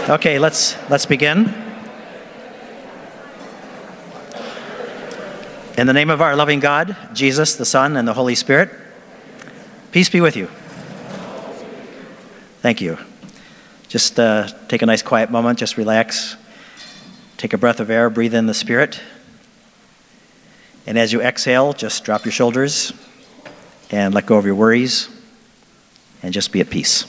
Okay, let's begin. In the name of our loving God, Jesus, the Son, and the Holy Spirit, peace be with you. Thank you. Just take a nice quiet moment, just relax. Take a breath of air, breathe in the Spirit. And as you exhale, just drop your shoulders and let go of your worries and just be at peace.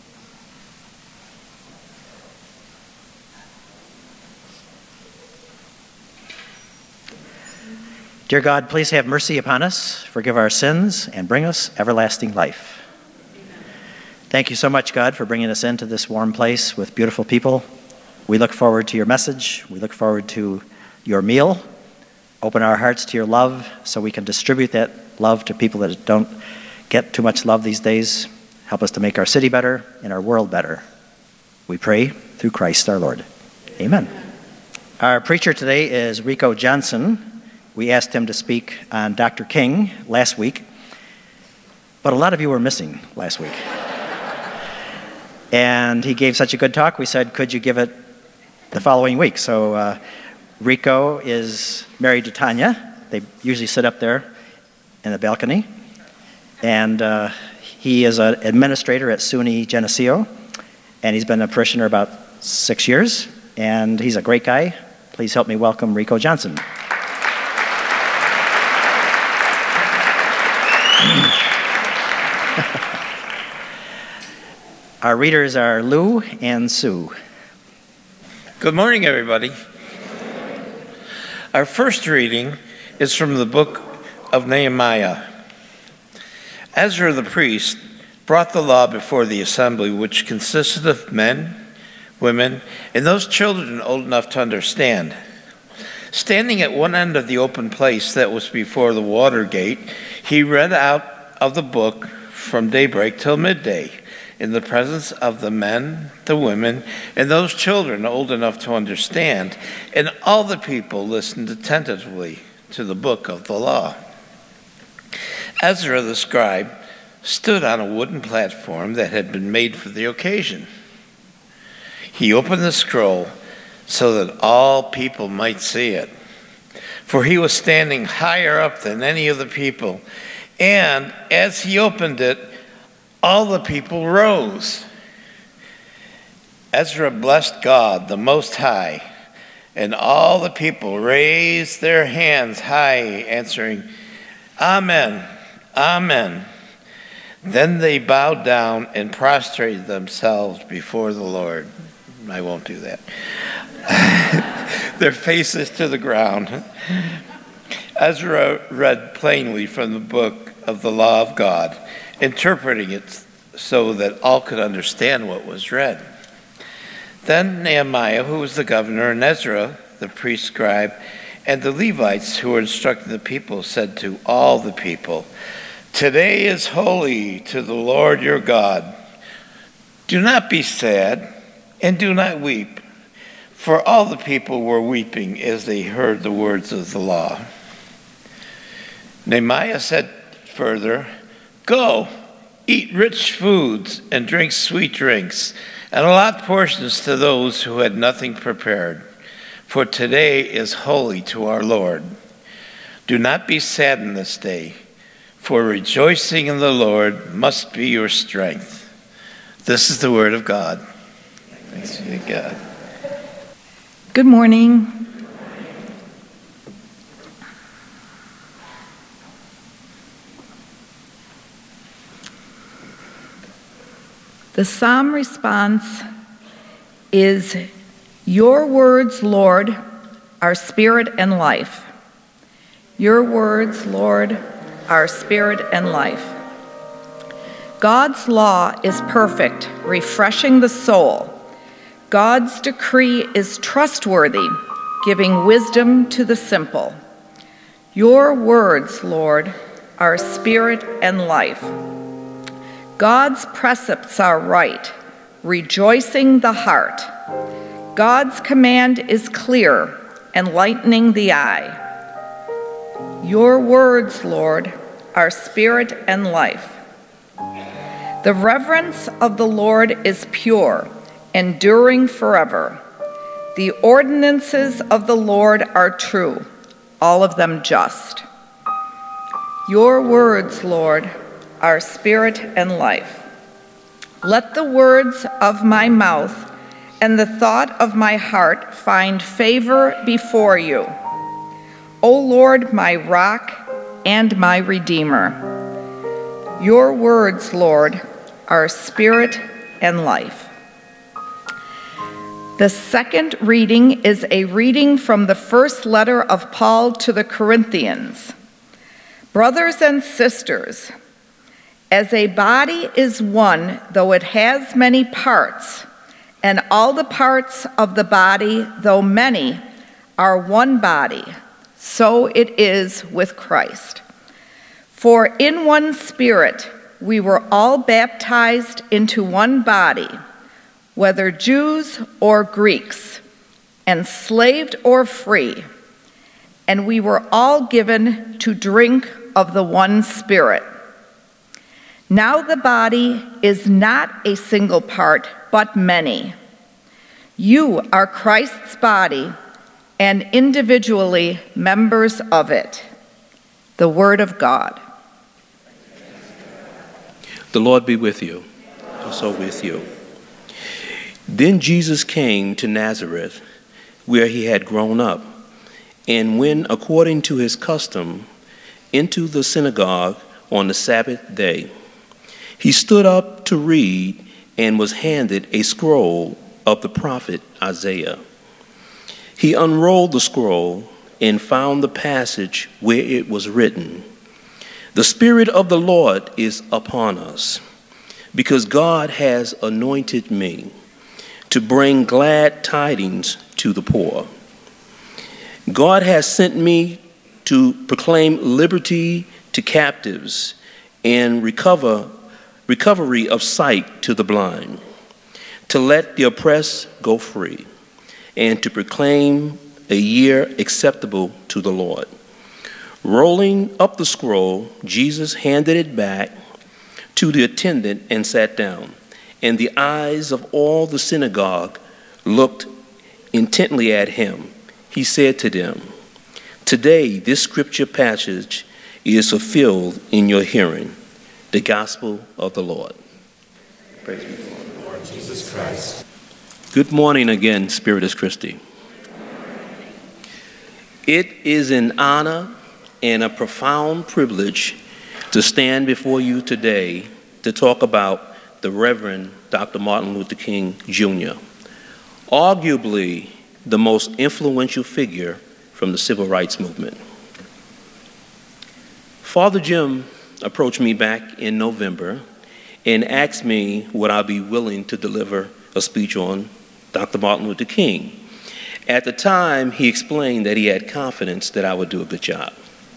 Dear God, please have mercy upon us, forgive our sins, and bring us everlasting life. Thank you so much, God, for bringing us into this warm place with beautiful people. We look forward to your message. We look forward to your meal. Open our hearts to your love so we can distribute that love to people that don't get too much love these days. Help us to make our city better and our world better. We pray through Christ our Lord. Amen. Our preacher today is Rico Johnson. We asked him to speak on Dr. King last week, but a lot of you were missing last week. And he gave such a good talk, we said, could you give it the following week? So Rico is married to Tanya. They usually sit up there in the balcony. And he is an administrator at SUNY Geneseo, and he's been a parishioner about 6 years, and he's a great guy. Please help me welcome Rico Johnson. Our readers are Lou and Sue. Good morning, everybody. Our first reading is from the book of Nehemiah. Ezra the priest brought the law before the assembly, which consisted of men, women, and those children old enough to understand. Standing at one end of the open place that was before the water gate, he read out of the book from daybreak till midday, in the presence of the men, the women, and those children old enough to understand, and all the people listened attentively to the book of the law. Ezra the scribe stood on a wooden platform that had been made for the occasion. He opened the scroll so that all people might see it, for he was standing higher up than any of the people, and as he opened it, all the people rose. Ezra blessed God, the Most High, and all the people raised their hands high, answering, Amen, Amen. Then they bowed down and prostrated themselves before the Lord. I won't do that. Their faces to the ground. Ezra read plainly from the book of the law of God, interpreting it so that all could understand what was read. Then Nehemiah, who was the governor, and Ezra, the priest scribe, and the Levites who were instructing the people, said to all the people, Today is holy to the Lord your God. Do not be sad, and do not weep. For all the people were weeping as they heard the words of the law. Nehemiah said further, Go, eat rich foods and drink sweet drinks, and allot portions to those who had nothing prepared. For today is holy to our Lord. Do not be saddened this day, for rejoicing in the Lord must be your strength. This is the word of God. Thanks be to God. Good morning. The psalm response is, Your words, Lord, are spirit and life. Your words, Lord, are spirit and life. God's law is perfect, refreshing the soul. God's decree is trustworthy, giving wisdom to the simple. Your words, Lord, are spirit and life. God's precepts are right, rejoicing the heart. God's command is clear, enlightening the eye. Your words, Lord, are spirit and life. The reverence of the Lord is pure, enduring forever. The ordinances of the Lord are true, all of them just. Your words, Lord, are spirit and life. Let the words of my mouth and the thought of my heart find favor before you. O Lord, my rock and my redeemer. Your words, Lord, are spirit and life. The second reading is a reading from the first letter of Paul to the Corinthians. Brothers and sisters, as a body is one, though it has many parts, and all the parts of the body, though many, are one body, so it is with Christ. For in one Spirit we were all baptized into one body, whether Jews or Greeks, enslaved or free, and we were all given to drink of the one Spirit. Now the body is not a single part, but many. You are Christ's body, and individually members of it. The Word of God. The Lord be with you, also with you. Then Jesus came to Nazareth, where he had grown up, and went according to his custom into the synagogue on the Sabbath day. He stood up to read and was handed a scroll of the prophet Isaiah. He unrolled the scroll and found the passage where it was written, "The Spirit of the Lord is upon us, because God has anointed me to bring glad tidings to the poor. God has sent me to proclaim liberty to captives and recovery of sight to the blind, to let the oppressed go free, and to proclaim a year acceptable to the Lord." Rolling up the scroll, Jesus handed it back to the attendant and sat down. And the eyes of all the synagogue looked intently at him. He said to them, "Today this scripture passage is fulfilled in your hearing." The gospel of the Lord. Praise be to the Lord Jesus Christ. Good morning again, Spiritus Christi. It is an honor and a profound privilege to stand before you today to talk about the Reverend Dr. Martin Luther King Jr., arguably the most influential figure from the civil rights movement. Father Jim approached me back in November and asked me would I be willing to deliver a speech on Dr. Martin Luther King. At the time, he explained that he had confidence that I would do a good job.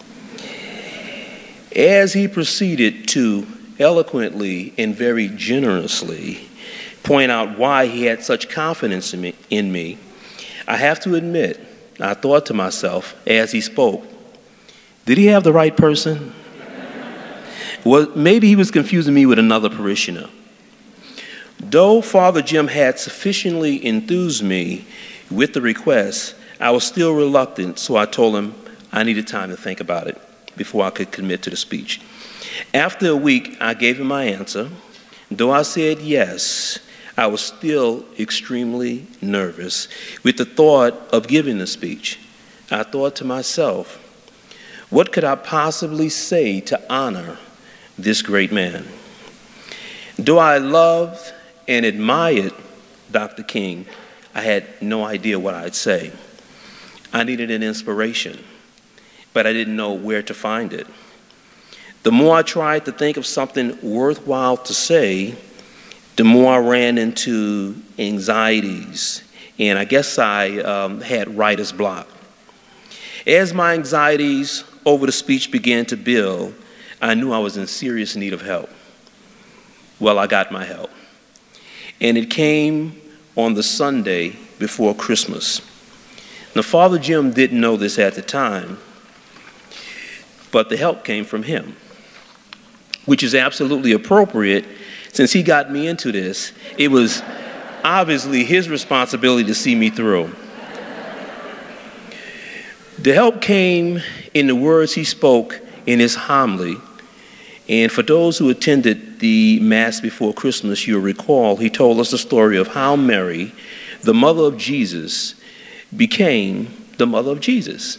As he proceeded to eloquently and very generously point out why he had such confidence in me, I have to admit, I thought to myself as he spoke, did he have the right person? Well, maybe he was confusing me with another parishioner. Though Father Jim had sufficiently enthused me with the request, I was still reluctant, so I told him I needed time to think about it before I could commit to the speech. After a week, I gave him my answer. Though I said yes, I was still extremely nervous with the thought of giving the speech. I thought to myself, what could I possibly say to honor this great man? Though I loved and admired Dr. King, I had no idea what I'd say. I needed an inspiration, but I didn't know where to find it. The more I tried to think of something worthwhile to say, the more I ran into anxieties, and I guess I had writer's block. As my anxieties over the speech began to build, I knew I was in serious need of help. Well, I got my help. And it came on the Sunday before Christmas. Now, Father Jim didn't know this at the time, but the help came from him, which is absolutely appropriate since he got me into this. It was obviously his responsibility to see me through. The help came in the words he spoke in his homily. And for those who attended the Mass before Christmas, you'll recall he told us the story of how Mary, the mother of Jesus, became the mother of Jesus.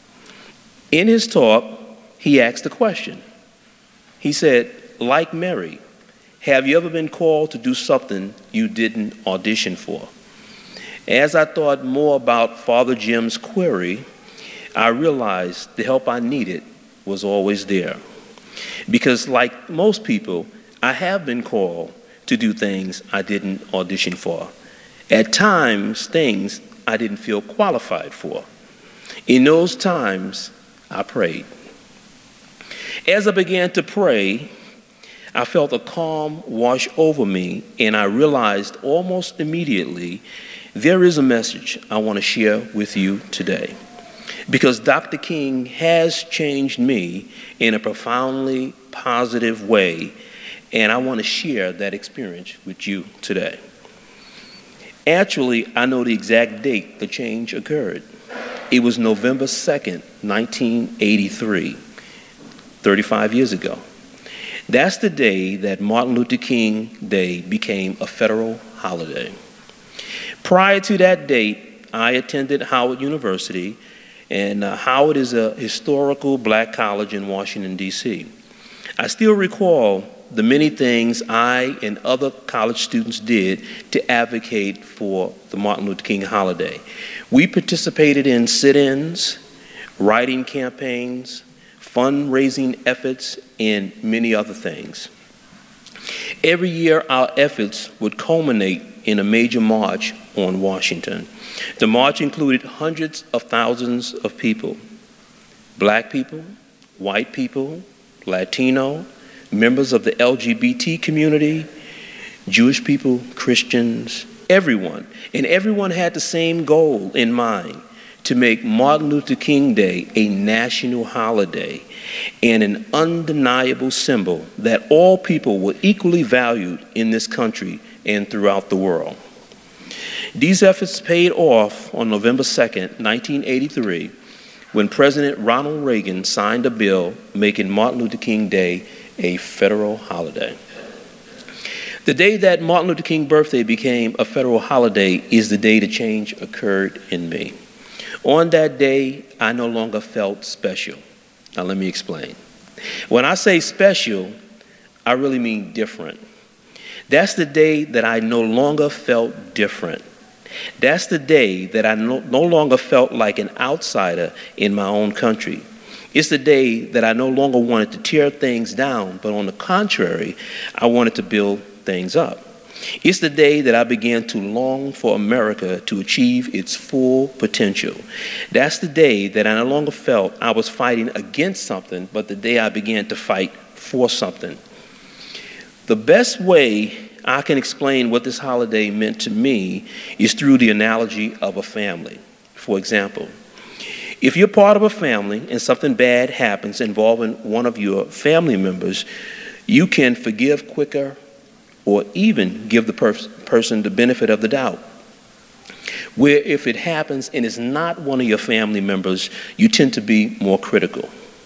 In his talk, he asked a question. He said, like Mary, have you ever been called to do something you didn't audition for? As I thought more about Father Jim's query, I realized the help I needed was always there. Because like most people, I have been called to do things I didn't audition for. At times, things I didn't feel qualified for. In those times, I prayed. As I began to pray, I felt a calm wash over me, and I realized almost immediately there is a message I want to share with you today. Because Dr. King has changed me in a profoundly positive way, and I want to share that experience with you today. Actually, I know the exact date the change occurred. It was November 2nd, 1983, 35 years ago. That's the day that Martin Luther King Day became a federal holiday. Prior to that date, I attended Howard University, and Howard is a historical black college in Washington, D.C. I still recall the many things I and other college students did to advocate for the Martin Luther King holiday. We participated in sit-ins, writing campaigns, fundraising efforts, and many other things. Every year, our efforts would culminate in a major march on Washington. The march included hundreds of thousands of people, black people, white people, Latino, members of the LGBT community, Jewish people, Christians, everyone. And everyone had the same goal in mind, to make Martin Luther King Day a national holiday and an undeniable symbol that all people were equally valued in this country and throughout the world. These efforts paid off on November 2nd, 1983, when President Ronald Reagan signed a bill making Martin Luther King Day a federal holiday. The day that Martin Luther King birthday became a federal holiday is the day the change occurred in me. On that day, I no longer felt special. Now let me explain. When I say special, I really mean different. That's the day that I no longer felt different. That's the day that I no longer felt like an outsider in my own country. It's the day that I no longer wanted to tear things down, but on the contrary, I wanted to build things up. It's the day that I began to long for America to achieve its full potential. That's the day that I no longer felt I was fighting against something, but the day I began to fight for something. The best way I can explain what this holiday meant to me is through the analogy of a family. For example, if you're part of a family and something bad happens involving one of your family members, you can forgive quicker or even give the person the benefit of the doubt. Where if it happens and it's not one of your family members, you tend to be more critical.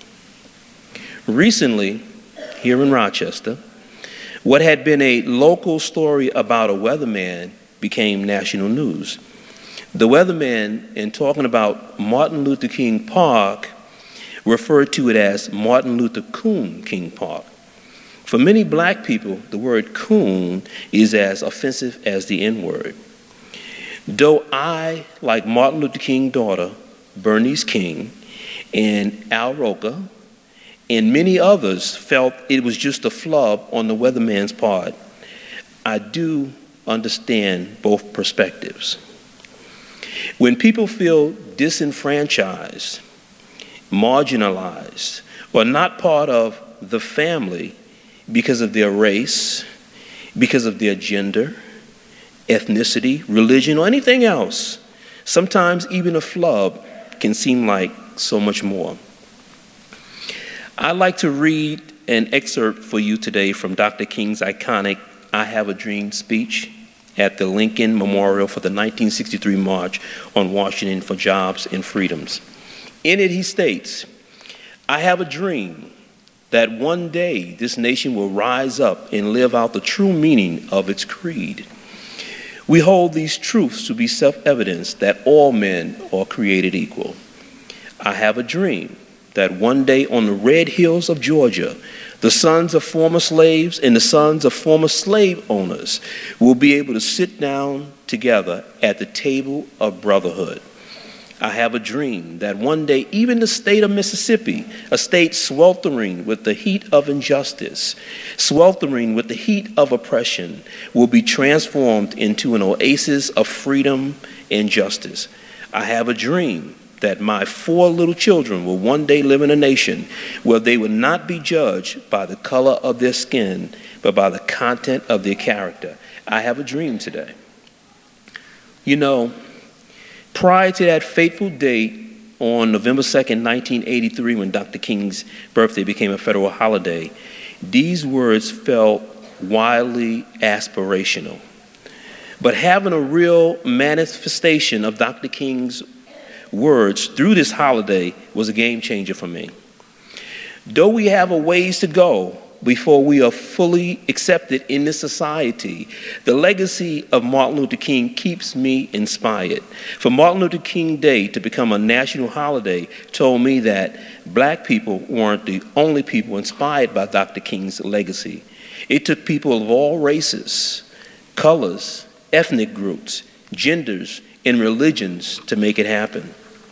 Recently, here in Rochester, what had been a local story about a weatherman became national news. The weatherman, in talking about Martin Luther King Park, referred to it as Martin Luther Coon King Park. For many black people, the word coon is as offensive as the N-word. Though I, like Martin Luther King's daughter, Bernice King, and Al Roker, and many others felt it was just a flub on the weatherman's part, I do understand both perspectives. When people feel disenfranchised, marginalized, or not part of the family because of their race, because of their gender, ethnicity, religion, or anything else, sometimes even a flub can seem like so much more. I'd like to read an excerpt for you today from Dr. King's iconic I Have a Dream speech. at the Lincoln Memorial for the 1963 March on Washington for Jobs and Freedoms. In it, he states, "I have a dream that one day this nation will rise up and live out the true meaning of its creed. We hold these truths to be self-evident that all men are created equal. I have a dream that one day on the red hills of Georgia, the sons of former slaves and the sons of former slave owners will be able to sit down together at the table of brotherhood. I have a dream that one day even the state of Mississippi, a state sweltering with the heat of injustice, sweltering with the heat of oppression, will be transformed into an oasis of freedom and justice. I have a dream that my 4 little children will one day live in a nation where they will not be judged by the color of their skin, but by the content of their character. I have a dream today." You know, prior to that fateful date on November 2nd, 1983, when Dr. King's birthday became a federal holiday, these words felt wildly aspirational. But having a real manifestation of Dr. King's words through this holiday was a game changer for me. Though we have a ways to go before we are fully accepted in this society, the legacy of Martin Luther King keeps me inspired. For Martin Luther King Day to become a national holiday told me that black people weren't the only people inspired by Dr. King's legacy. It took people of all races, colors, ethnic groups, genders, and religions to make it happen.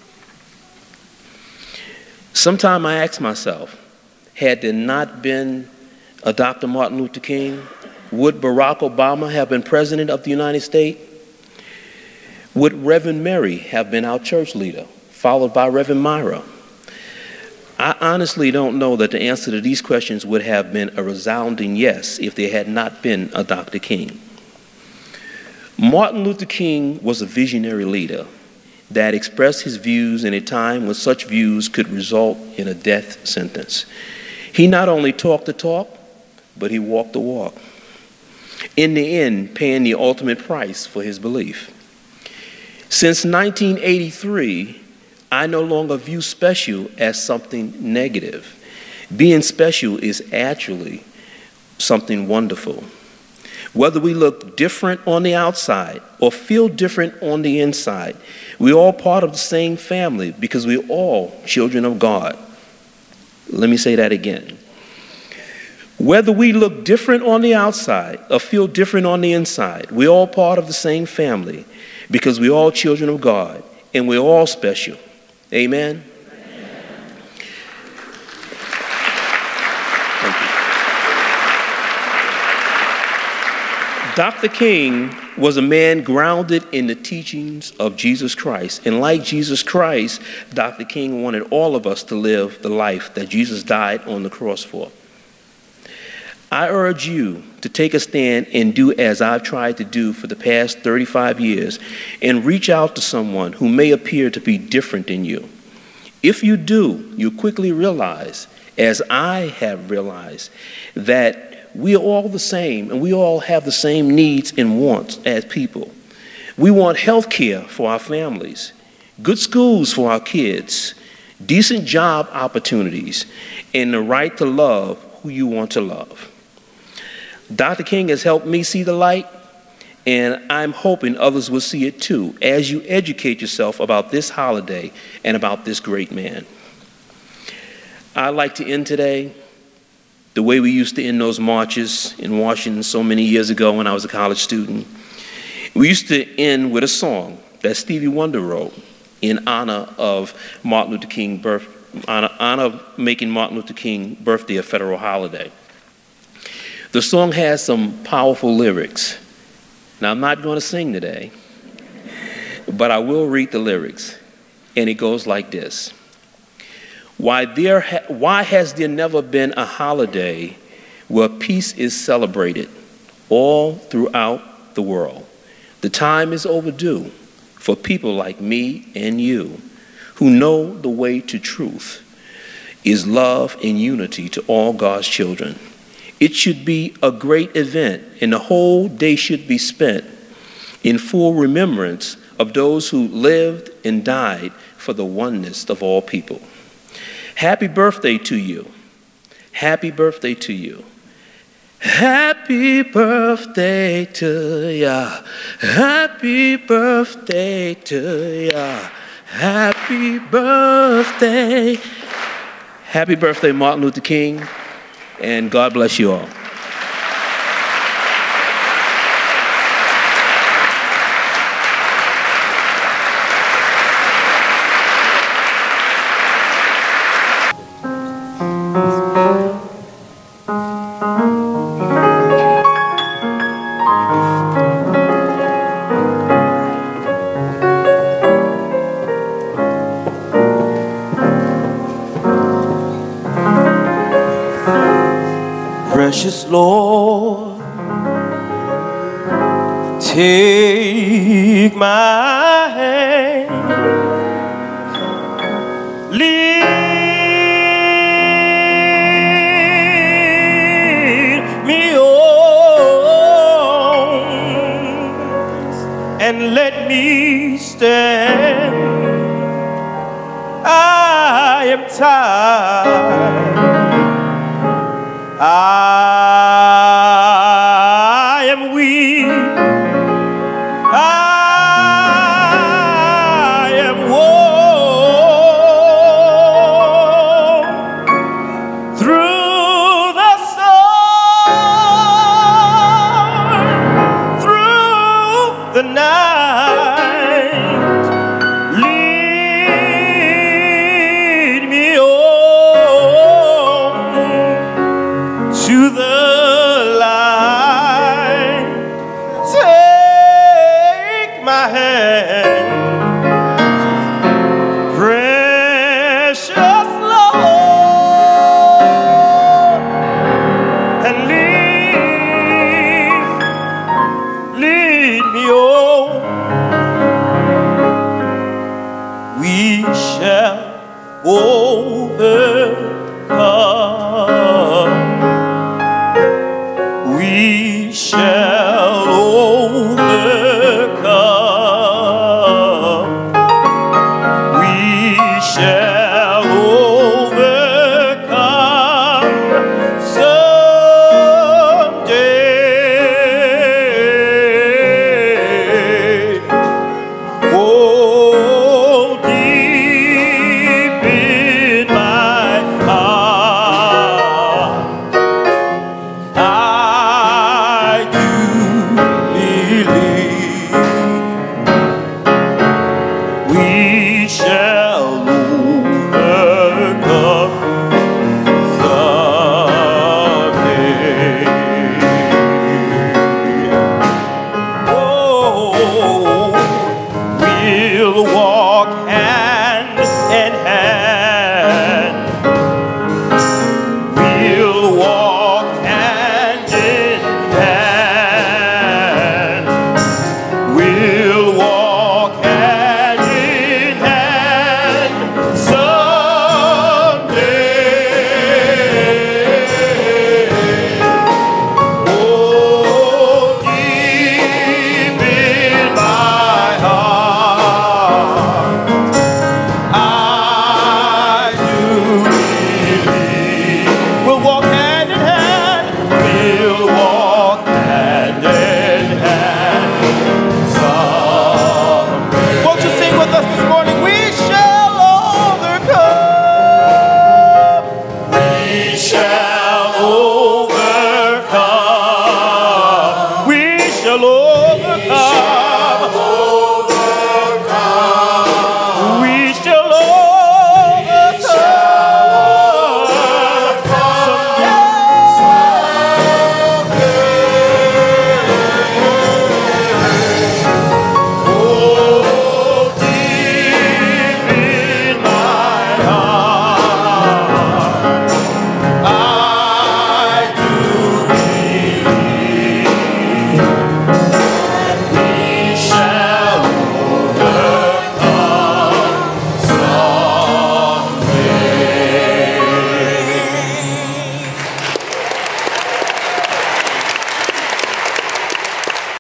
Sometimes I ask myself, had there not been a Dr. Martin Luther King, would Barack Obama have been president of the United States? Would Reverend Mary have been our church leader, followed by Reverend Myra? I honestly don't know that the answer to these questions would have been a resounding yes if there had not been a Dr. King. Martin Luther King was a visionary leader that expressed his views in a time when such views could result in a death sentence. He not only talked the talk, but he walked the walk, in the end paying the ultimate price for his belief. Since 1983, I no longer view special as something negative. Being special is actually something wonderful. Whether we look different on the outside or feel different on the inside, we're all part of the same family because we're all children of God. Let me say that again. Whether we look different on the outside or feel different on the inside, we're all part of the same family because we're all children of God and we're all special. Amen? Dr. King was a man grounded in the teachings of Jesus Christ. And like Jesus Christ, Dr. King wanted all of us to live the life that Jesus died on the cross for. I urge you to take a stand and do as I've tried to do for the past 35 years and reach out to someone who may appear to be different than you. If you do, you quickly realize, as I have realized, that we are all the same, and we all have the same needs and wants as people. We want health care for our families, good schools for our kids, decent job opportunities, and the right to love who you want to love. Dr. King has helped me see the light, and I'm hoping others will see it too as you educate yourself about this holiday and about this great man. I'd like to end today the way we used to end those marches in Washington so many years ago when I was a college student. We used to end with a song that Stevie Wonder wrote in honor of Martin Luther King honor of making Martin Luther King birthday a federal holiday. The song has some powerful lyrics. Now, I'm not going to sing today, but I will read the lyrics, and it goes like this. Why has there never been a holiday where peace is celebrated all throughout the world? The time is overdue for people like me and you who know the way to truth is love and unity to all God's children. It should be a great event, and the whole day should be spent in full remembrance of those who lived and died for the oneness of all people. Happy birthday to you. Happy birthday to you. Happy birthday to ya. Happy birthday to ya. Happy birthday. Happy birthday, Martin Luther King, and God bless you all. Precious Lord, take my hand, lead me on, and let me stand. I am tired. I am weak. I am worn through the storm, through the night. Lead me on to the light. Take my hand, precious Lord, and lead me on. We shall overcome.